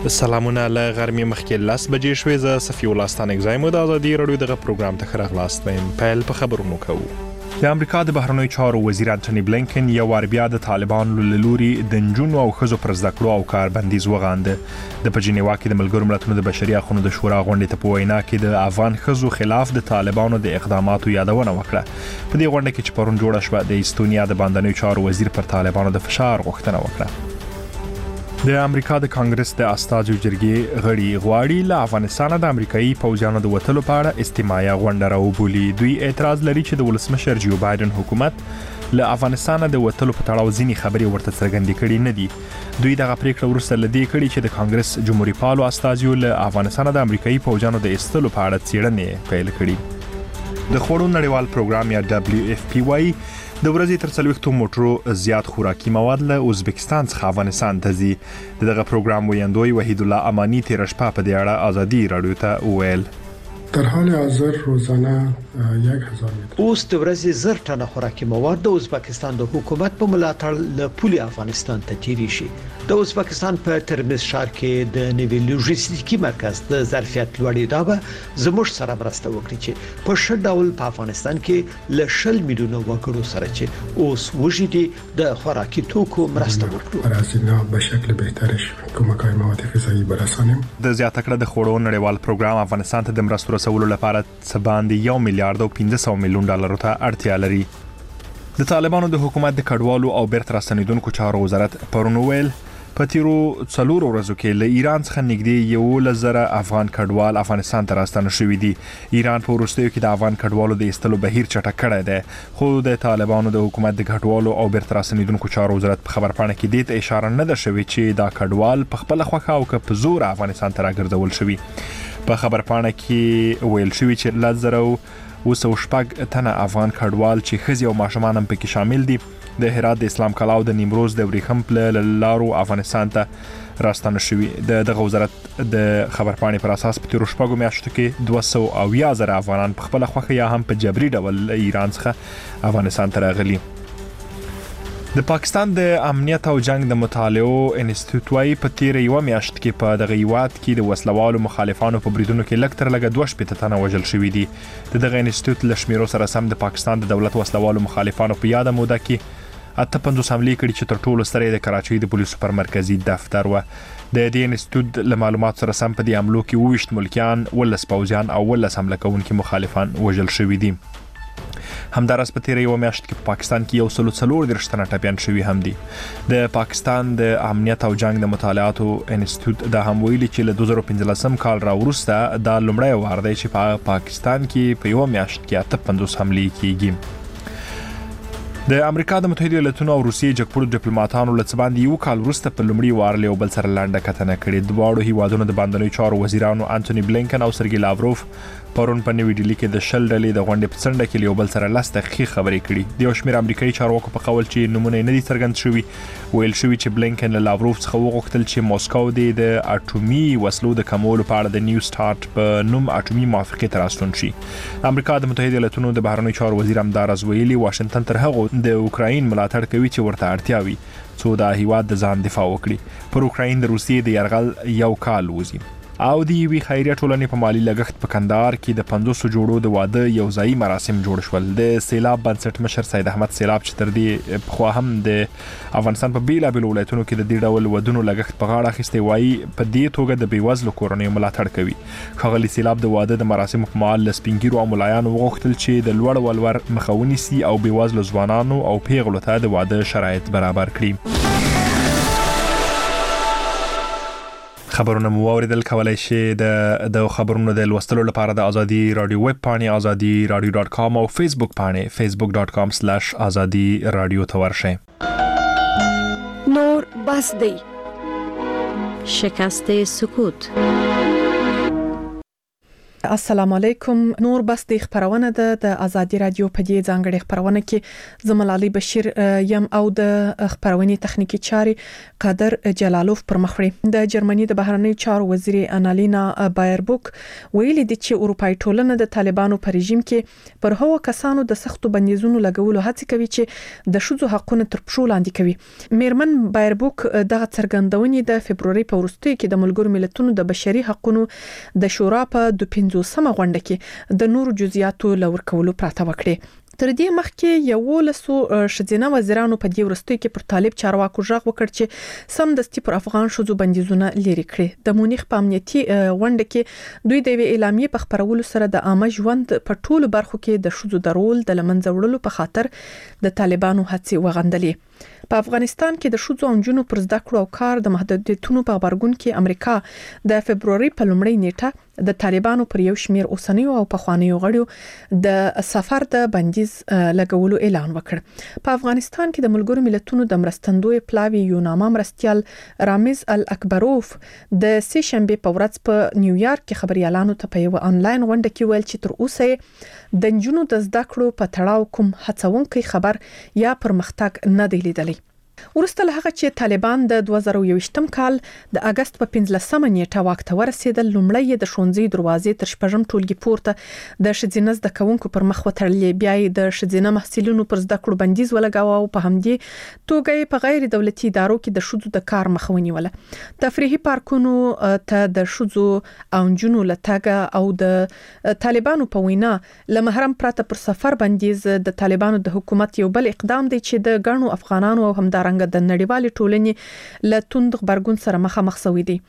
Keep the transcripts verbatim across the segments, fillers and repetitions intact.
سلامونه له غرمې مخکې لاس بجې شوې ز صفي الله ستانک زایم د ازادي رادیو دغه پروګرام ته خراغلاست ویم پیل په خبرونو کوو. د امریکا د بهرنیو چارو وزیر انټونی بلینکن یو وار بیا د طالبانو له لوري د نجونو او ښځو پر زده کړو او کار بندیز وغانده. د پجنیوا کې د ملګرو ملتونو د بشري حقوقو د شورا غونډې ته په وینا کې د افغان ښځو خلاف د طالبانو د اقداماتو یادونه وکړه. په دې غونډه کې چې پرون جوړه شوه د استونیا د باندنیو چارو وزیر پر طالبانو د فشار غوښتنه وکړه. د امریکا د کانګرس د استازو جرګې غړي غواړي له افغانستان د امریکایي پوځیانو د وټلو په اړه استماعي غونډه راوبولي. دوی اعتراض لري چې د ولسمشر جو بایدن حکومت له افغانستان د وټلو په تړاو ځینې خبرې ورته څرګندې کړې نه دي. دوی دغه پریکړه ورسته لدی کړي چې د کانګرس جمهوریت پالو استازو له افغانستان د امریکایي پوځیانو د ایستلو په اړه څېړنې پیل کړي. د خوړو نړیوال پروګرام یا دبليو اف پی واي د ورځې تر څلوېښتو موټرو زیات خوراکي مواد له ازبکستان څخه افغانستان ته ځي. دغه پروګرام ویاندوی وحید الله امانی تیر شپه په دې اړه ازادي رادیو ته وویل. در حال حاضر روزانه یک هزار متر اوس د ورځې زر ټنه خوراکي مواد د ازبکستان د حکومت په ملاتړ له پولي افغانستان ته تیری شي. د ازبکستان په ترمز ښار کې د نوي لوجستیکي مرکز د ظرفیت لوړېدا به زموږ سره مرسته وکړي چې په ښه ډول په افغانستان کې له شل میلیونه وګړو سره چې اوس وژدي د خوراکي توکو مرسته وکړي. برازیلیا به شکل بهترش کمک‌های مواد غذایی برسانیم. د زیاته کړه د خوړو نړیوال پروګرام افغانستان ته د مرستو رسولو لپاره څه باندې یو میلیارډ او پنځه سوه میلیون ډالر ته اړتیا لري. د طالبانو د حکومت د کډوالو او بیرته راستنیدونکو چارو وزارت پرون ویل په تیرو څلورو ورځو کې له ایران څخه نږدې یو لزر افغان کډوال افغانستان ته راستنه شوي دي. ایران په وروستیو کې د افغان کډوالو د ایستلو بهیر چټک کړی دی، خو د طالبانو د حکومت د کډوالو او بیرته راستنیدونکو چارو وزارت په خبرپاڼه کې دې ته اشاره نه ده شوې چې دا کډوال په خپل خوښه او که په زور افغانستان ته راګرځول شوي. په خبرپاڼه کې ویل شوی چې لزر او وسو شپږ تنه افغان کډوال چې ښځې او ماشومان هم پکې شامل دي د هرات د اسلام کلا او د نیمروز د وریښم په لارو افغانستان ته راستنه شوي. د دغه وزارت د خبرپاڼې پر اساس په تیرو شپږو میاشتو کې دوه سوه اویا زره افغانان په خپله خوښه یا هم په جبري ډول ایران څخه افغانستان ته راغلي. د پاکستان د امنیت او جنگ د مطالعو انسټیټیوټ وايي په تیر یو میاشت کې په دغه هیواد کې د وسلوالو مخالفانو په بریدونو کې لږ تر لږه دوه شپېته تنه وژل شوي دي. د دغه انسټیټیوټ له شمیرو سره سم د پاکستان د دولت وسلوالو مخالفانو په یاده موده کې اته پنځوس حملې کړي چې تر ټولو سترې د کراچۍ د پولیسو پر مرکزي دفتر و. د دې انسټیټیوټ له معلومات سره سم په دې حملو کې اوویشت ملکیان، ولس پوځیان او ولس حمله کوونکي مخالفان وژل شوي دي. همدارس په تیر یو میاشت کې په پاکستان کې یو سلو څلور دېرش تنه ټپیان شوي هم دي. د پاکستان د امنیت او جنگ د مطالعاتو انسټیټیوټ دا هم ویلي چې له دوه زره پنځلسم کال راوروسته دا لومړی وار دی چې په پاکستان کې په یو میاشت کې اته پنځوس حملې کیږي. د امریکا د متحده ایالاتونو او روسیې جګپوړو ډیپلوماټانو له څه باندې یو کال وروسته په لومړي وار له یو بل سره لنډه کتنه کړې. دواړو هیوادونو د باندنیو چارو وزیرانو انټونی بلینکن او سرګی لاوروف پرون په نوې ډیلي کې د شل ډلې د غونډې په څنډه کې یو بل سره لس دقیقې خبرې کړي. د یو شمېر امریکایي چارواکو په قول چې نمونه نه دي څرګند شوي، ویل شوي چې بلینکن له لاوروف څخه وغوښتل چې موسکو د اټومي وسلو د کمولو په اړه د نیو سٹارټ په نوم اټومي موافقې ته راستون شي. امریکا د متحده ایالاتونو د بهرنیو چارو وزیر همداراز ویلي واشنگټن تر هغه د اوکراین ملاتړ کوي چې ورته اړتیا وي څو د هیواد د ځان دفاع وکړي. پر اوکراین د روسیې د یرغل یو کال وځي او د یوې خیریه ټولنې په مالی لګښت په کندهار کې د پنځوسو جوړو د واده یو ځایي مراسم جوړ شول. د سیلاب بنسټ مشر سید احمد سیلاب چې تر دې پخوا هم د افغانستان په بیلابیلو ولایتونو کې د دې ډول ودونو لګښت په غاړه اخیستی وایي په دې توګه د بېوزلو کورنیو ملاتړ کوي. ښاغلي سیلاب د واده د مراسمو په مهال له سپین ږیرو او ملایانو وغوښتل چې د لوړ ولور مخه ونیسي او بېوزلو ځوانانو او پیغلو ته د واده شرایط برابر کړي. خبرونه مو اوریدل، کولای شئ د د خبرونو د لوستلو لپاره د ازادي رادیو ویب پاڼې ازادي رادیو ډاټ کام او فیسبوک پاڼې فیسبوک ډاټ کام سلیش ازادي رادیو ته ورشئ. نور بس دی شکست سکوت. السلام علیکم. نور بس د خبرونه ده د ازادي رادیو په دې ځانګړي خبرونه کې زملالي بشیر یم او د خبرونې تخنیکی چاري قادر جلالوف پر مخړي. د جرمني د بهرنی چارو وزیر انالینا بایربوک ویلي دي چې اروپای ټولنه د طالبانو په رژیم کې پر هغو کسانو د سختو بندیزونو لګولو هڅه کوي چې د شذو حقوقو تر پښو لاندې کوي. میرمن بایربوک دغه څرګندونې د فبرवरी په وروستي کې د ملګرو ملتونو د بشري حقوقو د شورا په د پنځوسمه غونډه کې د نورو جزئیاتو لور کولو پراته وکړي. تر دې مخکې یو لسو شذینه وزیرانو په دې ورستۍ کې پر طالب چارواکو ژغ وکړ چې سم دستي پر افغان شذو بندیزونه لري کړي. د مونیخ په امنیتي غونډه کې دوی د اعلامیې په خبرولو سره د عامه ژوند په ټولو برخو کې د شذو درول د لمنځه وړلو په خاطر د طالبانو هڅې وغندلې. په افغانستان کې د شذو او جنونو پر زده کړو او کار د محدودیتونو په خبرګون کې امریکا د فبرवरी په لومړۍ نیټه د طالبانو پر یو شمیر اوسنیو او پخوانیو غړیو د سفر د بندیز لګولو اعلان وکړ. په افغانستان کې د ملګرو ملتونو د مرستندوی پلاوی یوناما مرستيال رامز الاکبروف د سه شنبه په ورځ په نیویارک کې خبريالانو ته په یو انلاین غونډه کې ویل چې تر اوسه د جنونو د زده کړو په تړاو کوم هڅونکي خبر یا پرمختګ نه دی لیدلی. ورسته له هغه چې طالبان د دوه زره یوویشتم کال د اگست په پنځلسمه نیټه واک ته ورسېدل، لومړی د ښوونځي دروازې تر شپږم ټولګي پورته د شذینه زده کوونکو پر مخ وتړلې. بیا د شذینه محصلینو پر زده کړو بندیز ولګاوه او په همدې توګه په غیر دولتي ادارو کې د شذو د کار مخه ونیوله. تفریحي پارکونو ته د شذو او جنونو لټګه او د طالبانو په وینا لمحرم پراته پر سفر بندیز د طالبانو د حکومت یو بل اقدام دی چې د ګڼو افغانانو او همدار د نړیوالې ټولنې له توند غبرګون سره مخامخ شوي دي.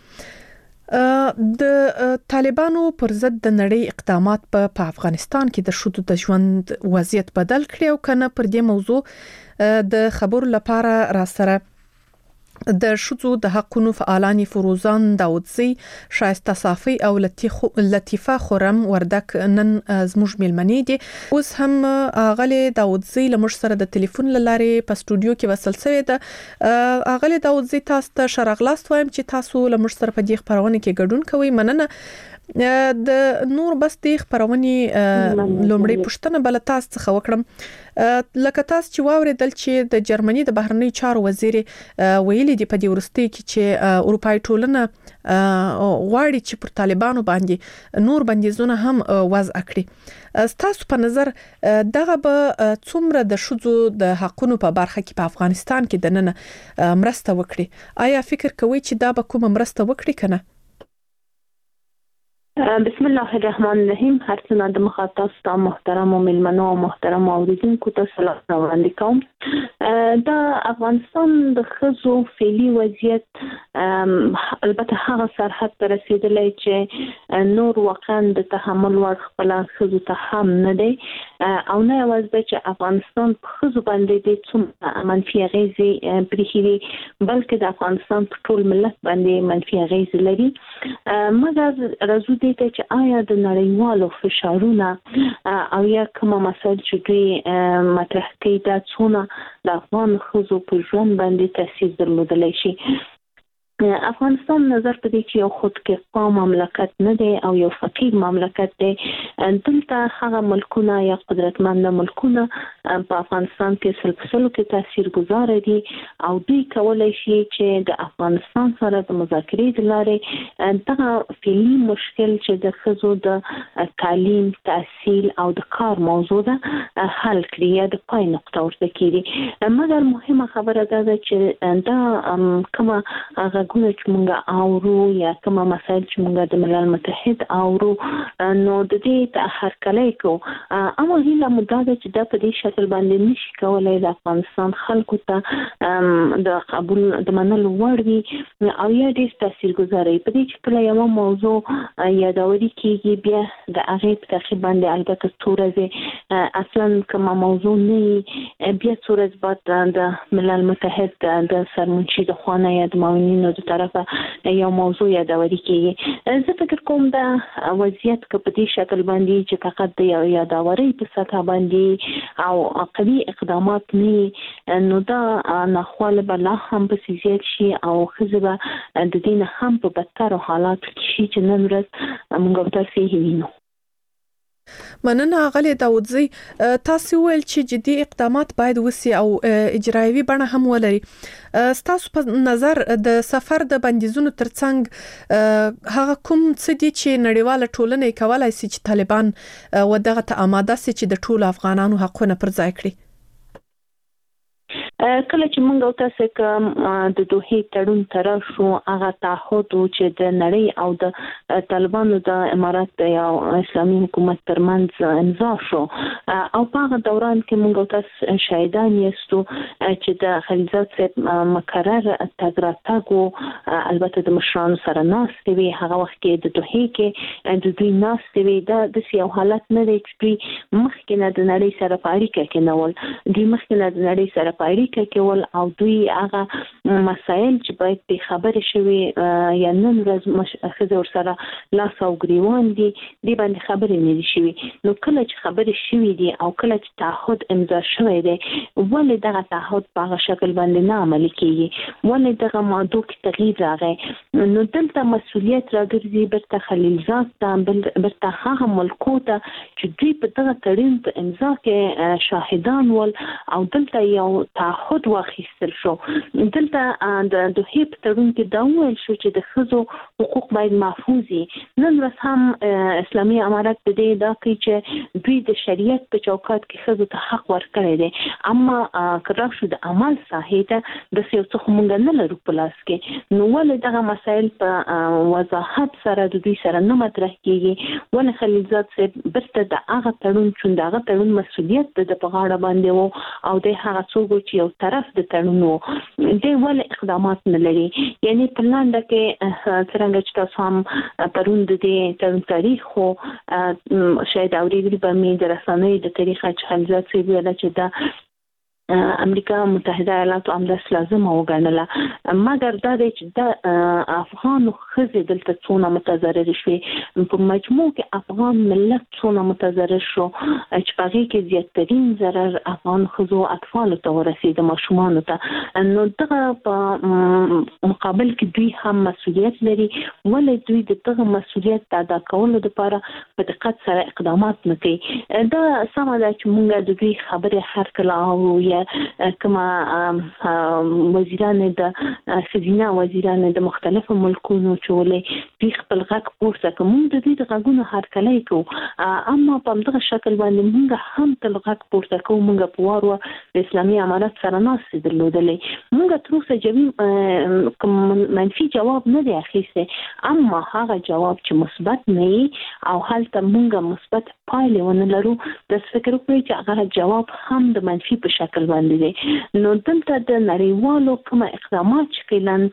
د طالبانو پر ضد د نړۍ اقدامات په افغانستان کې د شذو د ژوند وضعیت بدل کړي او کنه پر دې موضوع د خبرو لپاره را سره د شذو د حقوقو فعالان فروزان داودزی، شایسته صافی او لطیفه خورم وردک نن زموږ ملمنې دي. اوس هم اغلی داودزی لمر سره د ټلیفون لارې په استودیو کې وصل شوی ده. اغلی داودزی تاسو ته شرغلاست وایم چې تاسو لمر سره په دې خبرونه کې ګډون کوئ. مننه. د نور بس د خبرونې لومړی پښتنه بل تاسو څخه وکړم. لکه تاسو چې واوریدل چې د جرمني د بهرنی چارو وزیر ویلي دی په دې ورستۍ کې چې اروپای ټولنه غواړي چې پر طالبانو باندې نور بندیزونه هم وضع کړي. تاسو په نظر دغه به څومره د شذو د حقوقو په برخه کې په افغانستان کې د نن مرسته وکړي؟ آیا فکر کوئ چې دا به کومه مرسته وکړي کنه؟ بسم الله الرحمن الرحیم. هر څه د مخاطب ستاسو محترم او ملمنو او محترم اوریدونکو ته سلام وړاندې کوم. د افغانستان د خزو فعلی وضعیت البته هغه سرحد ته رسیدلی چې نور واقعا د تحمل وړ خپل خزو ته هم نه دی او نه یوازې چې افغانستان په خزو باندې د څومره منفي اغیزې پرېښي بلکې د افغانستان په ټول ملت باندې منفي اغیزې لري. مګر راځو دې ته چې آیا د نړیوالو فشارونه او یا کومه مسایل چې دوی مطرح کوي دا څونه د افغان ښځو په ژوند باندې تاثیر درلودلی شي. افغانستان نظر په دې چې یو خودکفا مملکت نه دی او یو فقیر مملکت دی. دلته هغه ملکونه یا قدرتمند ملکونه په افغانستان کې سلسله کې تاثیرګذار دي او دوی کولای شي چې د افغانستان سره د مذاکرې د لارې دغه فعلي مشکل چې د ښځو د تعلیم، تحصیل او د کار موضوع ده حل کړي یا د پای نقطه ورته کړي. مګر مهمه خبره ده چې دا کومه غږونه چې موږ اورو یا کومه مسایل چې موږ د ملل متحد اورو نو د دې ته هرکلی کوو. اما هیله مو دا ده چې دا په دې شکل باندې نشي کولی د افغانستان خلکو ته د قبول د منلو وړ وي او یا ډېر تاثیرګذاره وي. په دې چې کله یوه موضوع یادوري کېږي بیا د هغې په تعقیب باندې البته څو ورځې اصلا کومه موضوع نه وي بیا څو ورځې بعد د ملل متحد د سرمنشي د خوا نه یا د معاونینو د طرفه یو موضوع یادوري کېږي. زه فکر کوم دا وضعیت که په دې شکل باندې چې فقط د یو یادوري په سطح باندې او قوي اقدامات نه نو دا ناخواله به لا هم پسې زیات شي او ښځې به د دې نه هم په بدترو حالاتو کې شي چې نن ورځ موږ تاسې وینو. مننه غلي داودزي تاسو ول چې جدي اقدامات باید وسی او اجرایوي بڼه هم ولري. ستاسو په نظر د سفر د بندیزونو ترڅنګ هغه کوم څه دي چې نړیواله ټولنه کولای شي چې طالبان ودغه ته آماده شي چې د ټولو افغانانو حقونه پر ځای کړي؟ کله چې موږ او تاسو کوم د دوه تړون تر شو هغه تعهد چې د نړۍ او د طالبانو د امارات یا اسلامي حکومت ترمنځ امضا شو او په هغه دوران کې موږ او تاسو شاهدان یاستو چې د خلیلزاد صاحب مقرر تګراتګو البته د مشرانو سره ناست وی هغه وخت کې د دوه کې د دوی ناست وی دا د یو حالت نه دی چې دوی مخکې نه د نړۍ سره په اړیکه کې نه ول دوی مخکې نه د نړۍ سره په اړیکه کې ول او دوی هغه مسایل چې باید په خبره شوي یا نن ورځ خزه ور سره لاس او ګریوان دي دی باندې خبرې نه دي شوي نو کله چې خبرې شوي دي او کله چې تعهد امضا شوی دی ولې دغه تعهد په هغه شکل باندې نه عملي کیږي ولې دغه موضوع کې تغییر راغی نو دلته مسؤلیت راګرځي برته خلیلزاد ته برته هغه ملکو ته چې دوی په دغه تړون په امضا کې شاهدان ول او دلته یو تعهد واخیستل شو دلته د دوه په تړون کې دا ویل شو چې د ښځو حقوق باید محفوظ وي نن ورځ هم اسلامي امارات د دې دا کوي چې دوی د شریعت په چوکاټ کې ښځو ته حق ورکړي دي اما کله شو د عمل صحیح ده د څه څه مونږ نه لرو په لاس کې نو ولې دغه مسایل په وضاحت سره د دوی سره نه مطرح کیږي ولې خلیلزاد صاحب برته د هغه تړون چې دغه تړون مسؤلیت د په غاړه باندې وو او د هغه څوک چې یو طرف د تړونو د ول اقدامات نه لري یعنی په لاندې کې څنګه چې تاسو هم پرون د دې تړون تاریخ خو شاید اورېدلی به مې د رسنیو د تاریخ چې خلیلزاد صاحب ویل چې دا امریکا متحده ایالاتو امداس لازمه وګڼله مګر دا چې د افغان خزې دلته څونه متضرر شوي په مجموع کې افغان ملت څونه متضرر شو چې هغه کې زیاترین ضرر افغان خزو اطفال ته ورسید ماشومان ته نو دغه په مقابل کې دوی هم مسؤلیت لري ولې دوی دغه مسؤلیت ادا کولو لپاره په دقت سره اقدامات نه کوي دا سم ده چې موږ د دوی خبره هر کله او یا کما وزیران د سیدنا وزیران د مختلفو ملکونو چولې د خپل غږ پورته کوم د دې د غږونو هر کله کو اما په دغه شکل باندې موږ هم تل غږ پورته کوو موږ په وارو د اسلامي امارات سره ناست درلودلې موږ تر اوسه جواب کوم منفي جواب نه دی اخیسته اما هغه جواب چې مثبت نه او هلته موږ مثبت پایله ونه لرو د فکر کوي چې هغه جواب هم د منفي په شکل باندې دي نو دلته د نړیوالو کوم اقدامات چې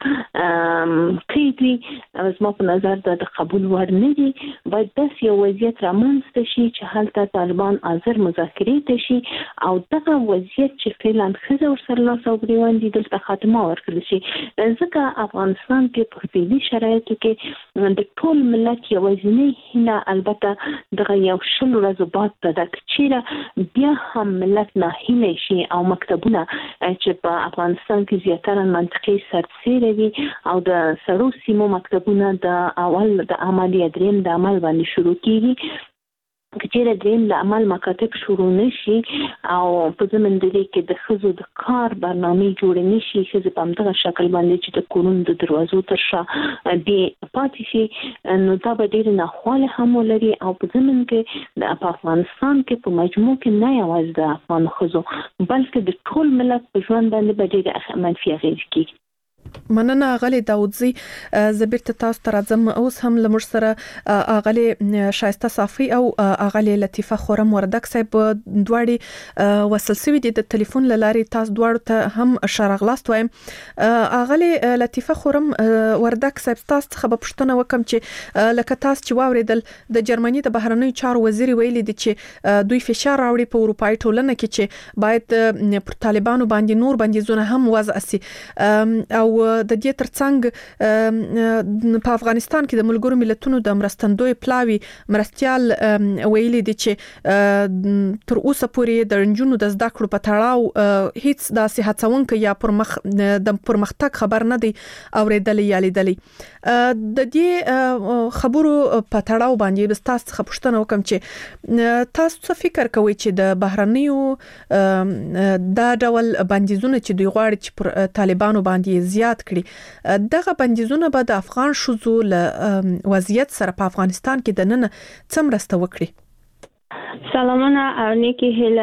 کلن کیدي زما په نظر د قبول وړ نه دي باید داس یو وضعیت رامنځته شي چې هلته طالبان حاضر مذاکرې شي او دغه وضعیت چې فعلا خزه ورسره لاس او ګریوان دي دلته خاتمه ورکړي شي ځکه افغانستان کې په فعلي شرایطو کې د ټول ملت یوازینی هیله البته دغه یو شل ورځې بعد د کچیره بیا هم ملت نه هیله شي او مکتبونه چې په افغانستان کې زیاتره منطقي سرتسیره وي او د سړو سیمو مکتبونه د اول د عملیه دریم د عمل باندې شروع کیږي کچېره دریم د عمل مکاتب شروع نشي او په زمن د دې کې د خزو د کار برنامه جوړ نشي چې په همدغه شکل باندې چې د کورون د دروازو تر شا دی پاتې شي نو دا به ډېر ناخواله هم ولري او په زمن کې د افغانستان کې په مجموع کې نه یوازې د افغان خزو بلکې د ټول ملت په ژوند باندې به ډېر منفي اغېز کوي. مننه غلي داودزي زبرت تاسو تر ازم اوس هم لمر سره اغلي شایسته صافي او اغلي لطیفه خورم وردک صاحب دواړي وصل سوي دي د ټلیفون لاري تاسو دواړو ته هم شرغلاست وایم اغلي لطیفه خورم وردک صاحب تاسو څخه په پښتنه وکم چې لکه تاسو چې واوریدل د جرمني د بهرنی چارو وزیر ویلي دي چې دوی فشار راوړي په اروپאי ټولنه کې چې باید پر طالبانو باندې نور بندیزونه هم وضع سي او د دې ترڅنګ په افغانستان کې د ملګرو ملتونو د مرستندوی پلاوی مرستيال ویلي دي چې تر اوسه پورې د رنجونو د زده کړو په تړاو هیڅ د صحتونکو یا پرمخ د پرمختګ خبر نه دی اوریدلې یا لیدلې د دې خبرو په تړاو باندې تاسو څخه پوښتنه وکم چې تاسو څه فکر کوئ چې د بهرنیو دا ډول بندیزونه چې دوی غواړي چې پر طالبانو باندې زیات کړي دغه بندیزونه به د افغان شوزو له وضعیت سره په افغانستان کې د نن څه مرسته وکړي؟ سلامونه او نیکی هیله